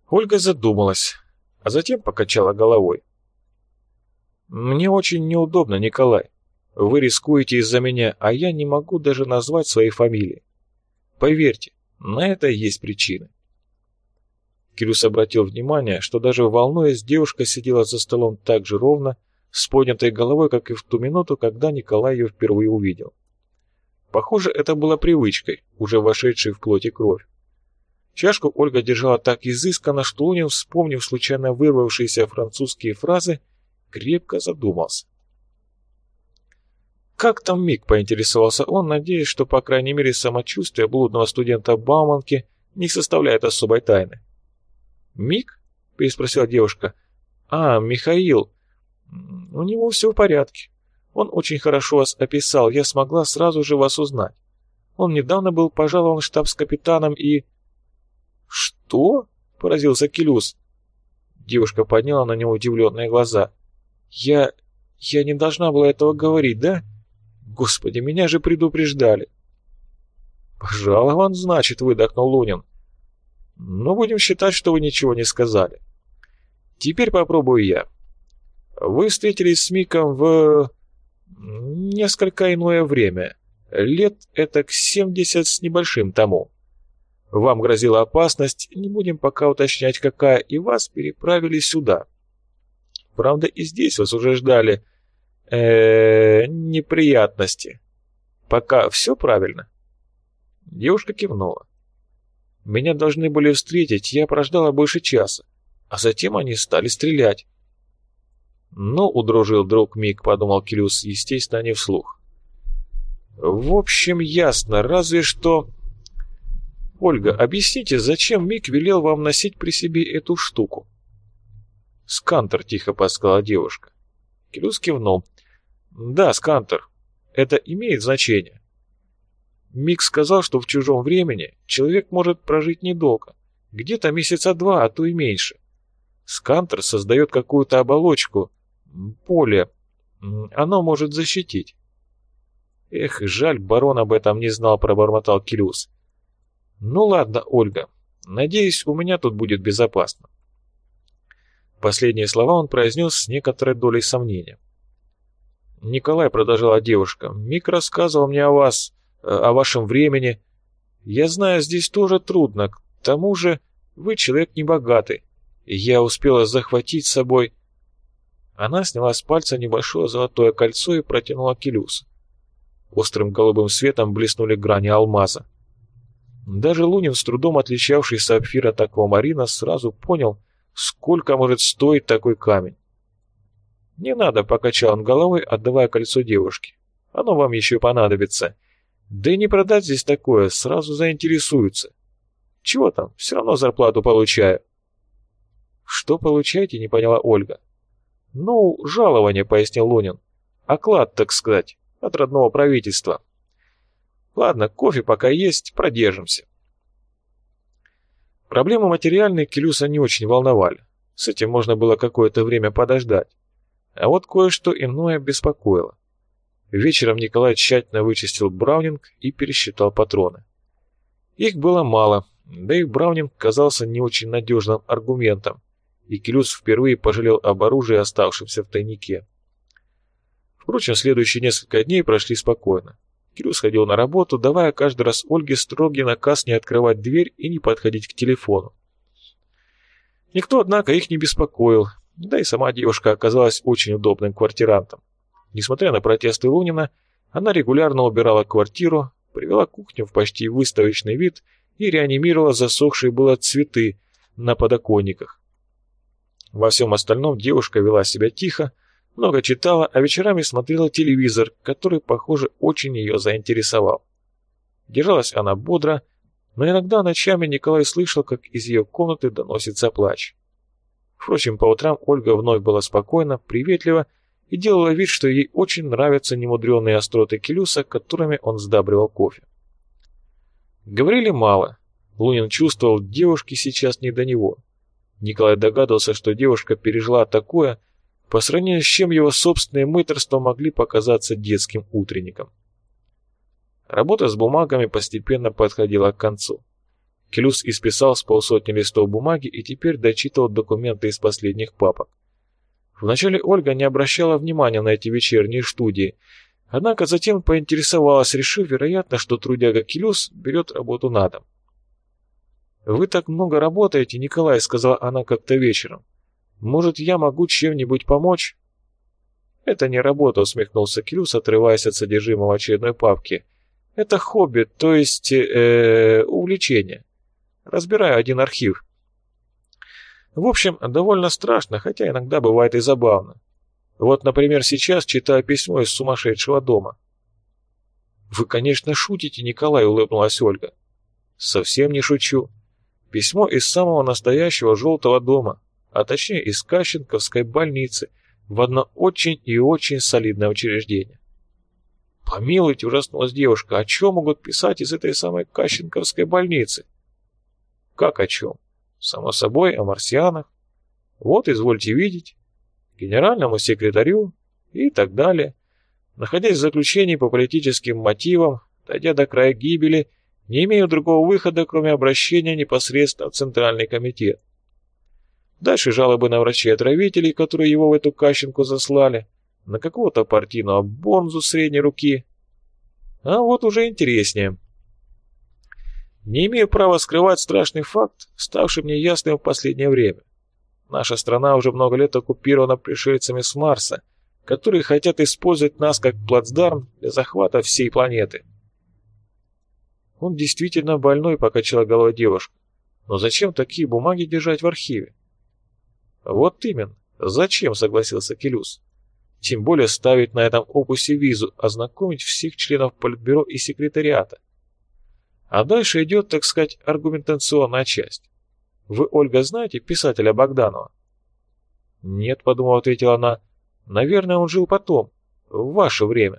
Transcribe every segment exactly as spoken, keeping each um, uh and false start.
Ольга задумалась, а затем покачала головой. «Мне очень неудобно, Николай. Вы рискуете из-за меня, а я не могу даже назвать своей фамилии. Поверьте, на это есть причины». Кирюс обратил внимание, что даже волнуясь, девушка сидела за столом так же ровно, с поднятой головой, как и в ту минуту, когда Николай ее впервые увидел. Похоже, это было привычкой, уже вошедшей в плоть и кровь. Чашку Ольга держала так изысканно, что Лунин, вспомнив случайно вырвавшиеся французские фразы, крепко задумался. «Как там Мик?» — поинтересовался он, надеясь, что, по крайней мере, самочувствие блудного студента Бауманки не составляет особой тайны. «Мик?» — переспросила девушка. «А, Михаил. У него все в порядке. Он очень хорошо вас описал, я смогла сразу же вас узнать. Он недавно был пожалован штабс-капитаном и...» «Что?» — поразился Келюс. Девушка подняла на него удивленные глаза. «Я... я не должна была этого говорить, да? Господи, меня же предупреждали!» «Пожалован, значит», — выдохнул Лунин. «Ну, будем считать, что вы ничего не сказали. Теперь попробую я. Вы встретились с Миком в... несколько иное время, лет этак семьдесят с небольшим тому. Вам грозила опасность, не будем пока уточнять какая, и вас переправили сюда. Правда, и здесь вас уже ждали э, неприятности. Пока все правильно?» Девушка кивнула. «Меня должны были встретить, я прождала больше часа, а затем они стали стрелять». «Ну, удружил друг Мик», — подумал Келюс, естественно, не вслух. «В общем, ясно, разве что...» «Ольга, объясните, зачем Мик велел вам носить при себе эту штуку?» «Скантер», — тихо подсказала девушка. Келюс кивнул. «Да, скантер. Это имеет значение. Мик сказал, что в чужом времени человек может прожить недолго, где-то месяца два, а то и меньше. Скантер создает какую-то оболочку, поле. Оно может защитить». «Эх, жаль, барон об этом не знал», — пробормотал Келюс. «Ну ладно, Ольга, надеюсь, у меня тут будет безопасно». Последние слова он произнес с некоторой долей сомнения. «Николай», — продолжала девушка, — «Мик рассказывал мне о вас, о вашем времени. Я знаю, здесь тоже трудно, к тому же вы человек небогатый, и я успела захватить с собой...» Она сняла с пальца небольшое золотое кольцо и протянула Келюсу. Острым голубым светом блеснули грани алмаза. Даже Лунин, с трудом отличавший сапфир от аквамарина, сразу понял, сколько может стоить такой камень. «Не надо», — покачал он головой, отдавая кольцо девушке. «Оно вам еще понадобится. Да и не продать здесь такое, сразу заинтересуются. Чего там, все равно зарплату получаю». «Что получаете?» — не поняла Ольга. «Ну, жалование», — пояснил Лунин. «Оклад, так сказать, от родного правительства. Ладно, кофе пока есть, продержимся». Проблемы материальные Келюса не очень волновали. С этим можно было какое-то время подождать. А вот кое-что иное беспокоило. Вечером Николай тщательно вычистил браунинг и пересчитал патроны. Их было мало, да и браунинг казался не очень надежным аргументом, и Келюс впервые пожалел об оружии, оставшемся в тайнике. Впрочем, следующие несколько дней прошли спокойно. Келюс ходил на работу, давая каждый раз Ольге строгий наказ не открывать дверь и не подходить к телефону. Никто, однако, их не беспокоил, да и сама девушка оказалась очень удобным квартирантом. Несмотря на протесты Лунина, она регулярно убирала квартиру, привела кухню в почти выставочный вид и реанимировала засохшие было цветы на подоконниках. Во всем остальном девушка вела себя тихо, много читала, а вечерами смотрела телевизор, который, похоже, очень ее заинтересовал. Держалась она бодро, но иногда ночами Николай слышал, как из ее комнаты доносится плач. Впрочем, по утрам Ольга вновь была спокойна, приветлива и делала вид, что ей очень нравятся немудреные остроты Келюса, которыми он сдабривал кофе. Говорили мало. Лунин чувствовал, девушке сейчас не до него. Николай догадывался, что девушка пережила такое, по сравнению с чем его собственные мытарства могли показаться детским утренником. Работа с бумагами постепенно подходила к концу. Келюс исписал с полсотни листов бумаги и теперь дочитывал документы из последних папок. Вначале Ольга не обращала внимания на эти вечерние студии, однако затем поинтересовалась, решив, вероятно, что трудяга Келюс берет работу на дом. «Вы так много работаете, Николай», — сказала она как-то вечером. «Может, я могу чем-нибудь помочь?» «Это не работа», — усмехнулся Келюс, отрываясь от содержимого очередной папки. «Это хобби, то есть э, увлечение. Разбираю один архив. В общем, довольно страшно, хотя иногда бывает и забавно. Вот, например, сейчас читаю письмо из сумасшедшего дома». «Вы, конечно, шутите, Николай», — улыбнулась Ольга. «Совсем не шучу. Письмо из самого настоящего желтого дома, а точнее из Кащенковской больницы, в одно очень и очень солидное учреждение». «Помилуйте», — ужаснулась девушка, — «о чем могут писать из этой самой Кащенковской больницы?» «Как о чем? Само собой, о марсианах. Вот, извольте видеть, генеральному секретарю и так далее. Находясь в заключении по политическим мотивам, дойдя до края гибели, не имею другого выхода, кроме обращения непосредственно в Центральный комитет. Дальше жалобы на врачей-отравителей, которые его в эту Кащенку заслали, на какого-то партийного бонзу средней руки. А вот уже интереснее. Не имею права скрывать страшный факт, ставший мне ясным в последнее время. Наша страна уже много лет оккупирована пришельцами с Марса, которые хотят использовать нас как плацдарм для захвата всей планеты. Он действительно больной, покачала головой девушка. Но зачем такие бумаги держать в архиве? Вот именно. Зачем, согласился Келюс. Тем более ставить на этом опусе визу, ознакомить всех членов Политбюро и секретариата. А дальше идет, так сказать, аргументационная часть. Вы, Ольга, знаете писателя Богданова? Нет, подумала, ответила она. Наверное, он жил потом, в ваше время.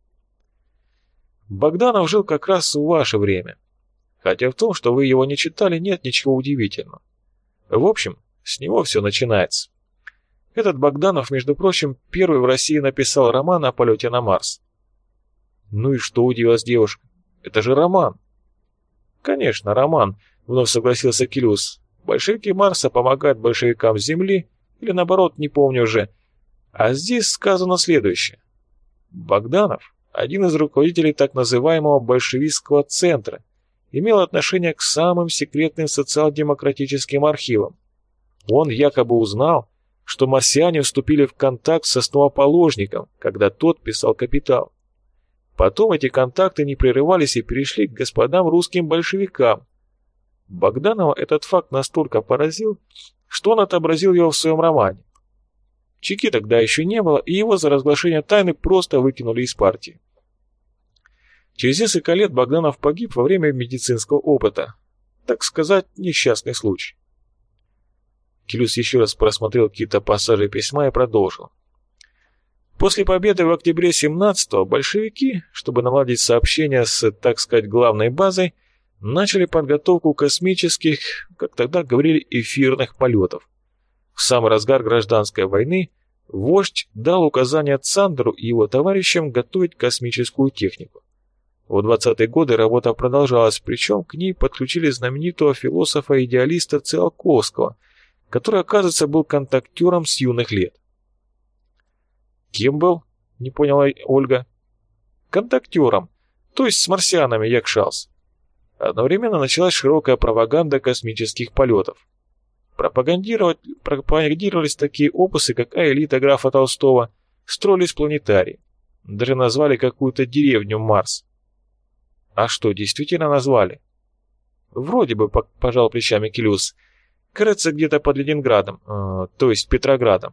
Богданов жил как раз в ваше время. Хотя в том, что вы его не читали, нет ничего удивительного. В общем, с него все начинается. Этот Богданов, между прочим, первый в России написал роман о полете на Марс. Ну и что, удивилась девушка? Это же роман. Конечно, роман, вновь согласился Келюс. Большевики Марса помогают большевикам Земли, или наоборот, не помню уже. А здесь сказано следующее. Богданов, один из руководителей так называемого большевистского центра, имел отношение к самым секретным социал-демократическим архивам. Он якобы узнал, что марсиане вступили в контакт с основоположником, когда тот писал «Капитал». Потом эти контакты не прерывались и перешли к господам русским большевикам. Богданова этот факт настолько поразил, что он отобразил его в своем романе. Чеки тогда еще не было, и его за разглашение тайны просто выкинули из партии. Через несколько лет Богданов погиб во время медицинского опыта. Так сказать, несчастный случай. Келюс еще раз просмотрел какие-то пассажи письма и продолжил. После победы в октябре семнадцатого большевики, чтобы наладить сообщения с, так сказать, главной базой, начали подготовку космических, как тогда говорили, эфирных полетов. В самый разгар гражданской войны вождь дал указание Цандеру и его товарищам готовить космическую технику. В двадцатые годы работа продолжалась, причем к ней подключили знаменитого философа-идеалиста Циолковского, который, оказывается, был контактером с юных лет. «Кем был?» — не поняла Ольга. «Контактером, то есть с марсианами якшался». Одновременно началась широкая пропаганда космических полетов. Пропагандировать, пропагандировались такие опусы, как «А-элита» графа Толстого, строились планетарии. Даже назвали какую-то деревню Марс. А что, действительно назвали? Вроде бы, пожал плечами Келюс. Кажется, где-то под Ленинградом, э, то есть Петроградом.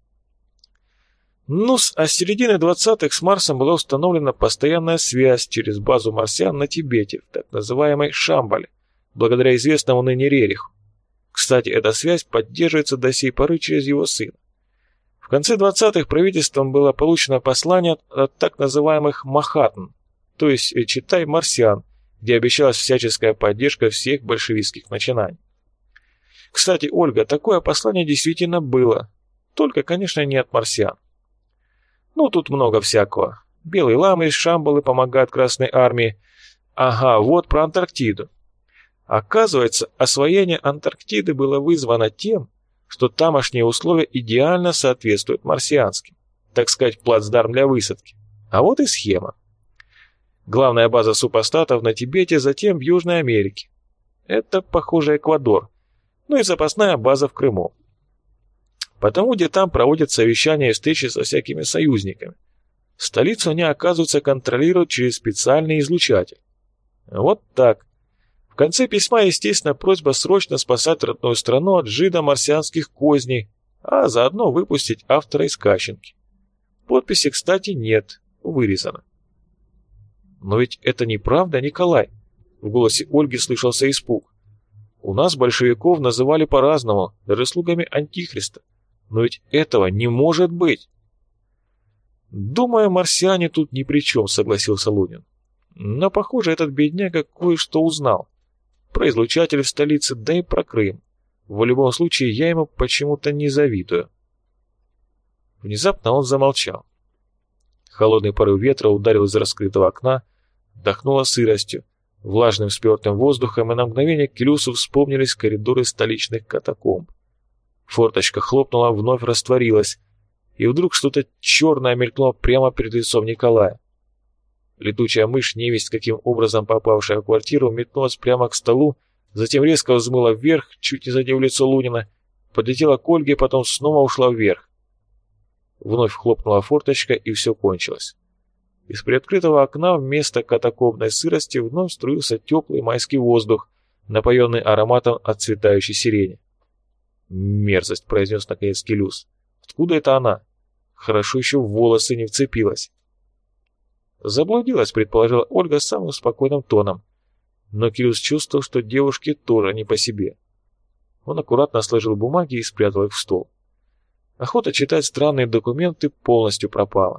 Ну, а с середины двадцатых с Марсом была установлена постоянная связь через базу марсиан на Тибете, в так называемой Шамбале, благодаря известному ныне Рериху. Кстати, эта связь поддерживается до сей поры через его сына. В конце двадцатых правительством было получено послание от так называемых Махатн, то есть, читай, марсиан, где обещалась всяческая поддержка всех большевистских начинаний. Кстати, Ольга, такое послание действительно было, только, конечно, не от марсиан. Ну, тут много всякого. Белые ламы из Шамбалы помогают Красной Армии. Ага, вот про Антарктиду. Оказывается, освоение Антарктиды было вызвано тем, что тамошние условия идеально соответствуют марсианским, так сказать, плацдарм для высадки. А вот и схема. Главная база супостатов на Тибете, затем в Южной Америке. Это, похоже, Эквадор. Ну и запасная база в Крыму. Потому где там проводят совещания и встречи со всякими союзниками. Столицу они, оказывается, контролируют через специальный излучатель. Вот так. В конце письма, естественно, просьба срочно спасать родную страну от жидо-марсианских козней, а заодно выпустить автора из Кащенки. Подписи, кстати, нет, вырезано. «Но ведь это неправда, Николай!» В голосе Ольги слышался испуг. «У нас большевиков называли по-разному, даже слугами Антихриста. Но ведь этого не может быть!» «Думаю, марсиане тут ни при чем», — согласился Лунин. «Но, похоже, этот бедняга кое-что узнал. Про излучатель в столице, да и про Крым. В любом случае, я ему почему-то не завидую». Внезапно он замолчал. Холодный порыв ветра ударил из раскрытого окна, вдохнуло сыростью, влажным спертым воздухом, и на мгновение Келюсу вспомнились коридоры столичных катакомб. Форточка хлопнула, вновь растворилась, и вдруг что-то черное мелькнуло прямо перед лицом Николая. Летучая мышь, невесть каким образом попавшая в квартиру, метнулась прямо к столу, затем резко взмыла вверх, чуть не задев лицо Лунина, подлетела к Ольге, потом снова ушла вверх. Вновь хлопнула форточка, и все кончилось. Из приоткрытого окна вместо катакомбной сырости вновь струился теплый майский воздух, напоенный ароматом отцветающей сирени. «Мерзость», — произнес наконец Келюс. «Откуда это она? Хорошо еще в волосы не вцепилась». «Заблудилась», — предположила Ольга самым спокойным тоном. Но Келюс чувствовал, что девушке тоже не по себе. Он аккуратно сложил бумаги и спрятал их в стол. Охота читать странные документы полностью пропала.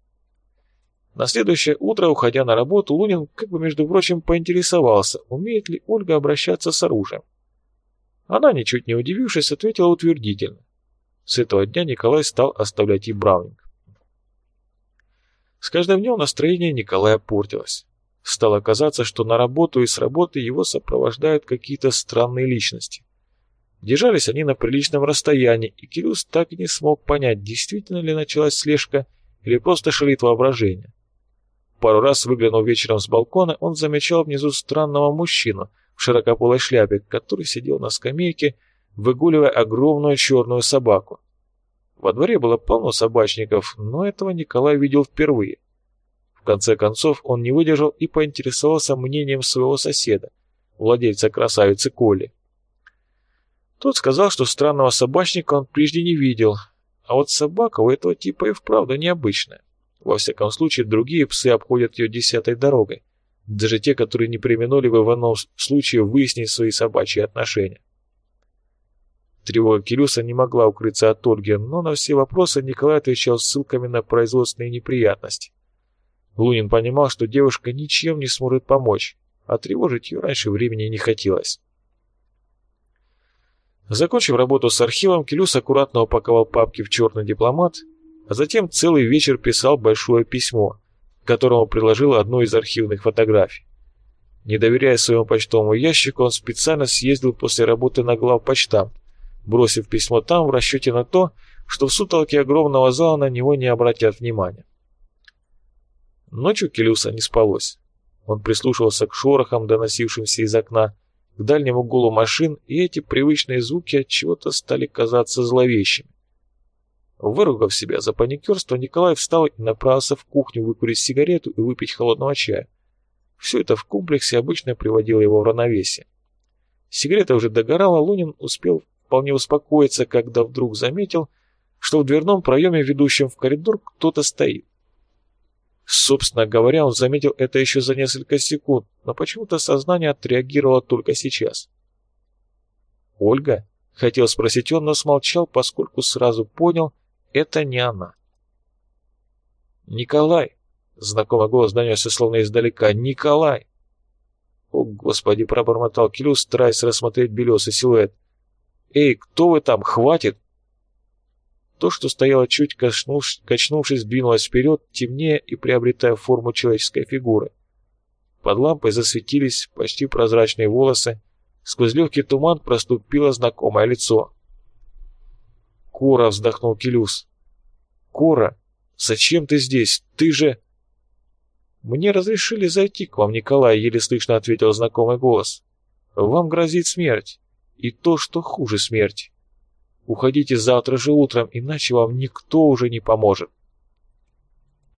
На следующее утро, уходя на работу, Лунин, как бы между прочим, поинтересовался, умеет ли Ольга обращаться с оружием. Она, ничуть не удивившись, ответила утвердительно. С этого дня Николай стал оставлять и Браунинг. С каждым днем настроение Николая портилось. Стало казаться, что на работу и с работы его сопровождают какие-то странные личности. Держались они на приличном расстоянии, и Келюс так и не смог понять, действительно ли началась слежка или просто шалит воображение. Пару раз, выглянув вечером с балкона, он замечал внизу странного мужчину в широкополой шляпе, который сидел на скамейке, выгуливая огромную черную собаку. Во дворе было полно собачников, но этого Николай видел впервые. В конце концов он не выдержал и поинтересовался мнением своего соседа, владельца красавицы Коли. Тот сказал, что странного собачника он прежде не видел, а вот собака у этого типа и вправду необычная. Во всяком случае, другие псы обходят ее десятой дорогой, даже те, которые не преминули бы в ином случае выяснить свои собачьи отношения. Тревога Келюса не могла укрыться от Ольги, но на все вопросы Николай отвечал ссылками на производственные неприятности. Лунин понимал, что девушка ничем не сможет помочь, а тревожить ее раньше времени не хотелось. Закончив работу с архивом, Келюс аккуратно упаковал папки в черный дипломат, а затем целый вечер писал большое письмо, к которому приложил одну из архивных фотографий. Не доверяя своему почтовому ящику, он специально съездил после работы на главпочтамт, бросив письмо там в расчете на то, что в сутолоке огромного зала на него не обратят внимания. Ночью Келюса не спалось. Он прислушивался к шорохам, доносившимся из окна, к дальнему гулу машин, и эти привычные звуки от чего-то стали казаться зловещими. Выругав себя за паникерство, Николай встал и направился в кухню выкурить сигарету и выпить холодного чая. Все это в комплексе обычно приводило его в равновесие. Сигарета уже догорала, Лунин успел вполне успокоиться, когда вдруг заметил, что в дверном проеме, ведущем в коридор, кто-то стоит. Собственно говоря, он заметил это еще за несколько секунд, но почему-то сознание отреагировало только сейчас. «Ольга?» — хотел спросить он, но смолчал, поскольку сразу понял, это не она. «Николай!» — знакомый голос донесся словно издалека. «Николай!» «О, Господи!» — пробормотал Келюс, стараясь рассмотреть белесый силуэт. «Эй, кто вы там? Хватит!» То, что стояло чуть качнувшись, качнувшись, двинулось вперед, темнее и приобретая форму человеческой фигуры. Под лампой засветились почти прозрачные волосы, Сквозь легкий туман проступило знакомое лицо. «Кора!» — вздохнул Келюс. «Кора, зачем ты здесь? Ты же...» «Мне разрешили зайти к вам, Николай», — еле слышно ответил знакомый голос. «Вам грозит смерть. И то, что хуже смерти. Уходите завтра же утром, иначе вам никто уже не поможет».